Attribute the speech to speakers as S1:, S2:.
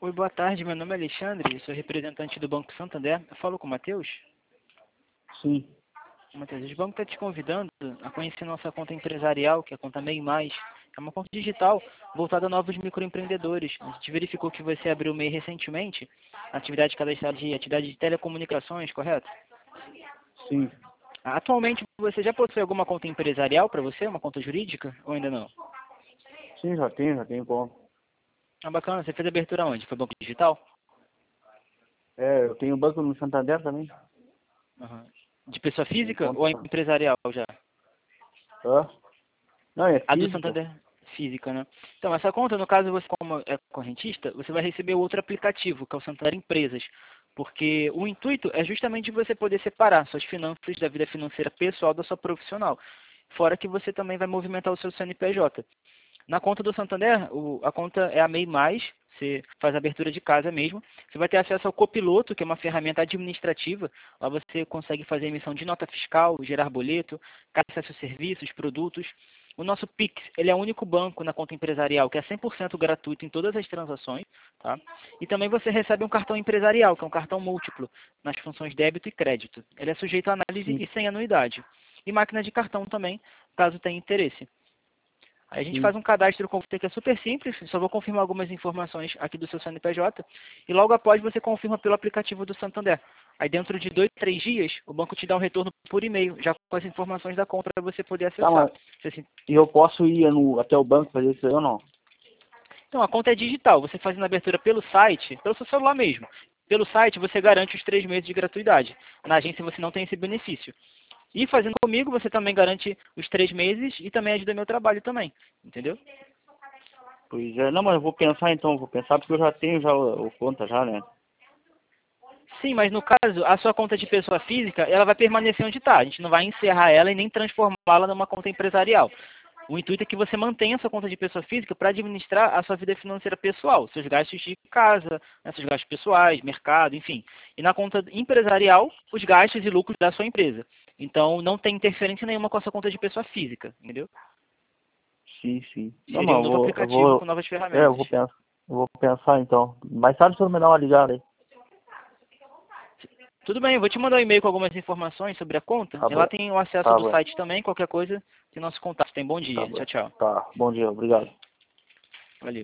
S1: Oi, boa tarde. Meu nome é Alexandre, sou representante do Banco Santander. Eu falo com o Matheus?
S2: Sim.
S1: Matheus, o banco está te convidando a conhecer nossa conta empresarial, que é a conta MEI Mais. É uma conta digital voltada a novos microempreendedores. A gente verificou que você abriu o MEI recentemente, atividade cadastrada de atividade de telecomunicações, correto?
S2: Sim.
S1: Atualmente, você já possui alguma conta empresarial para você, uma conta jurídica, ou ainda não?
S2: Sim, já tenho como.
S1: Ah, bacana. Você fez a abertura onde? Foi banco digital?
S2: É, eu tenho banco no Santander também.
S1: Aham. De pessoa
S2: Tem
S1: física ou
S2: conta.
S1: é empresarial já?
S2: Hã? Não, é
S1: A do
S2: física.
S1: Santander física, né? Então, essa conta, no caso, você como é correntista, você vai receber outro aplicativo, que é o Santander Empresas. Porque o intuito é justamente você poder separar suas finanças da vida financeira pessoal da sua profissional. Fora que você também vai movimentar o seu CNPJ. Na conta do Santander, a conta é a MEI Mais, você faz a abertura de casa mesmo. Você vai ter acesso ao Copiloto, que é uma ferramenta administrativa. Lá você consegue fazer emissão de nota fiscal, gerar boleto, acesso a serviços, produtos. O nosso Pix, ele é o único banco na conta empresarial que é 100% gratuito em todas as transações. Tá? E também você recebe um cartão empresarial, que é um cartão múltiplo, nas funções débito e crédito. Ele é sujeito a análise
S2: Sim,
S1: e sem anuidade. E máquina de cartão também, caso tenha interesse. Aí a gente
S2: sim.
S1: faz um cadastro com você que é super simples, só vou confirmar algumas informações aqui do seu CNPJ e logo após você confirma pelo aplicativo do Santander. Aí dentro de 2, 3 dias, o banco te dá um retorno por e-mail, já com as informações da compra para você poder
S2: Tá,
S1: acessar.
S2: mas e eu posso ir até o banco fazer isso aí ou não?
S1: Então a conta é digital, você fazendo a abertura pelo site, pelo seu celular mesmo. Pelo site você garante os 3 meses de gratuidade. Na agência você não tem esse benefício. E fazendo comigo, você também garante os 3 meses e também ajuda meu trabalho também. Entendeu?
S2: Pois é, não, mas eu vou pensar então, vou pensar porque eu já tenho já o conta já, né?
S1: Sim, mas no caso, a sua conta de pessoa física, ela vai permanecer onde está. A gente não vai encerrar ela e nem transformá-la numa conta empresarial. O intuito é que você mantenha a sua conta de pessoa física para administrar a sua vida financeira pessoal, seus gastos de casa, né, seus gastos pessoais, mercado, enfim. E na conta empresarial, os gastos e lucros da sua empresa. Então, não tem interferência nenhuma com a sua conta de pessoa física, entendeu?
S2: Sim, sim. Não,
S1: Seria
S2: mas
S1: um novo aplicativo com novas
S2: eu
S1: ferramentas.
S2: vou pensar então. Mais tarde o senhor me dá uma ligada aí.
S1: Tudo bem, eu vou te mandar um e-mail com algumas informações sobre a conta.
S2: Tá
S1: E lá
S2: bom,
S1: tem o acesso
S2: tá
S1: do
S2: bom,
S1: site também, qualquer coisa, tem nosso contato. Tem bom
S2: tá
S1: dia.
S2: bom.
S1: Tchau, tchau.
S2: Tá, bom dia, obrigado.